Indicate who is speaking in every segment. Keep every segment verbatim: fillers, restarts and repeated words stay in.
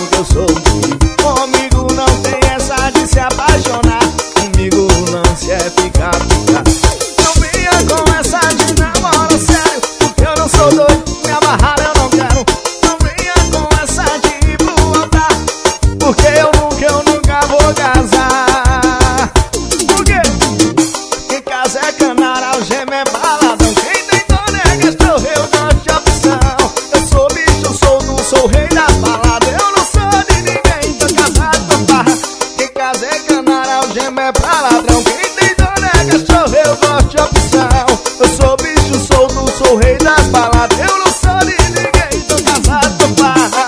Speaker 1: porque eu sou um perigo. Comigo não tem essa de se apaixonar, comigo o lance é ficar, ficar. Não venha com essa de namoro sério, porque eu não sou doido, me amarrar eu não quero. Não venha com essa de ir pro altar, porque eu nunca, eu nunca vou casar. Por quê? Quem casa é canara, algema é baladão. Quem tem dona é cachorro, eu gosto de opção. Eu sou bicho solto, sou rei das baladas. Eu não sou de ninguém, tô casado com farra. Quem casa é canara, algema é pra ladrão. Quem tem dona é cachorro, eu gosto de opção. Eu sou bicho solto, sou rei das baladas. Eu não sou de ninguém, tô casado com farra.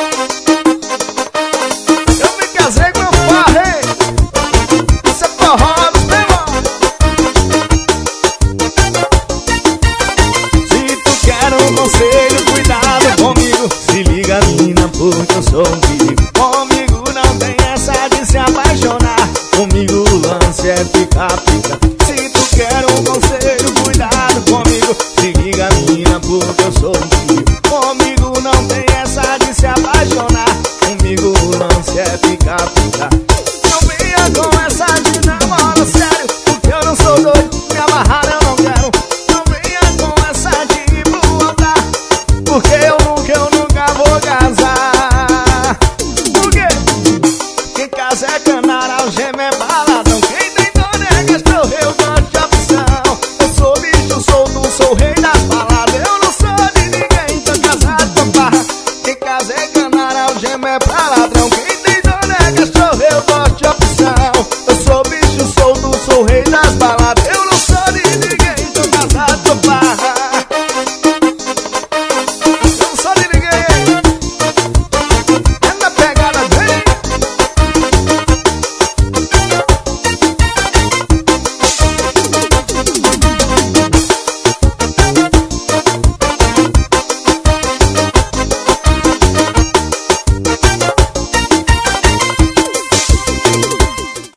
Speaker 1: Eu me casei com farra, hein? Isso é forró dos meu irmão. Se tu quer um conselho, cuidado comigo. Se liga, mina, porque eu sou um perigo.